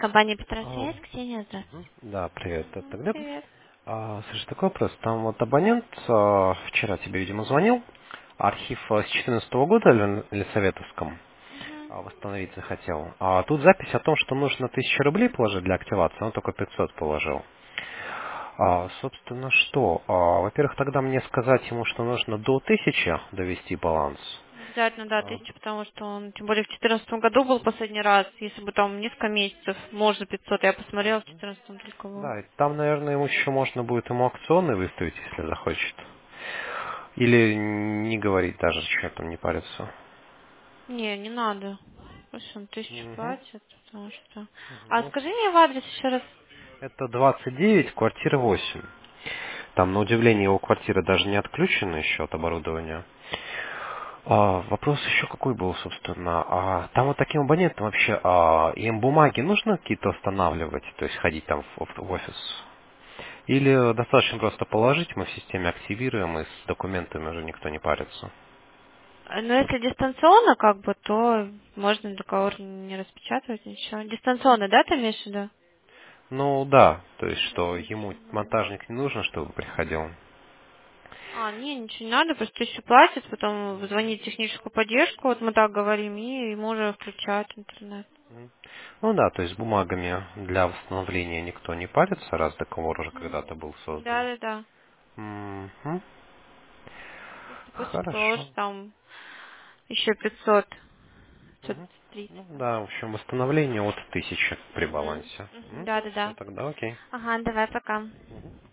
Компания А, Петросвязь, Ксения, здравствуйте. Да, привет, это Глеб. Привет. Слушай, такой вопрос. Там вот абонент вчера тебе, видимо, звонил. Архив с 2014 года или советовском Мгм. восстановить захотел. А тут запись о том, что нужно 1000 рублей положить для активации, он только 500 положил. Собственно, что? Во-первых, тогда мне сказать ему, что нужно до 1000 довести баланс. Обязательно, да, А, 1000, потому что он, тем более в 2014 году был последний раз, если бы там несколько месяцев, можно 500, я посмотрела, в 2014 только было. Да, и там, наверное, ему еще можно будет ему аукционный выставить, если захочет. Или не говорить даже, что там не париться. Не, не надо. Пусть он 1000 Мгм. платит, потому что... А Ну, скажи мне в адрес еще раз. это 29, квартира 8. Там, на удивление, его квартира даже не отключена еще от оборудования. Вопрос еще какой был, собственно. Там вот таким абонентам вообще им бумаги нужно какие-то устанавливать, то есть ходить там в офис? Или достаточно просто положить, мы в системе активируем, и с документами уже никто не парится? Но если дистанционно, как бы, то можно договор не распечатывать, ничего. Дистанционно, да, ты имеешь в виду? Ну да, то есть что ему Ничего не надо. монтажник не нужно, чтобы приходил. Не, ничего не надо, просто 1000 платит, потом звонит в техническую поддержку, вот мы так говорим, и ему уже включают интернет. Ну да, то есть с бумагами для восстановления никто не парится, раз договор уже когда-то был создан. Да. Мгм. Просто пусть Хорошо. положит там еще 500, Мгм. 530 Ну там. да, в общем, восстановление от 1000 при Угу. балансе. Да. Все, тогда окей. Ага, давай, пока. Мгм.